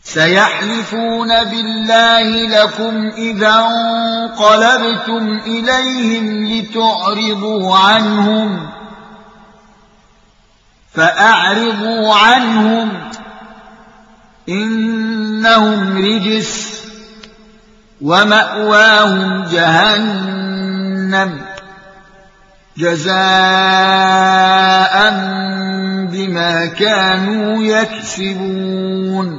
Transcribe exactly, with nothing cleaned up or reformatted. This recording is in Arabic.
سيحلفون بالله لكم إذا انقلبتم إليهم لتعرضوا عنهم فأعرضوا عنهم إنهم رجس ومأواهم جهنم جزاء بما كانوا يكسبون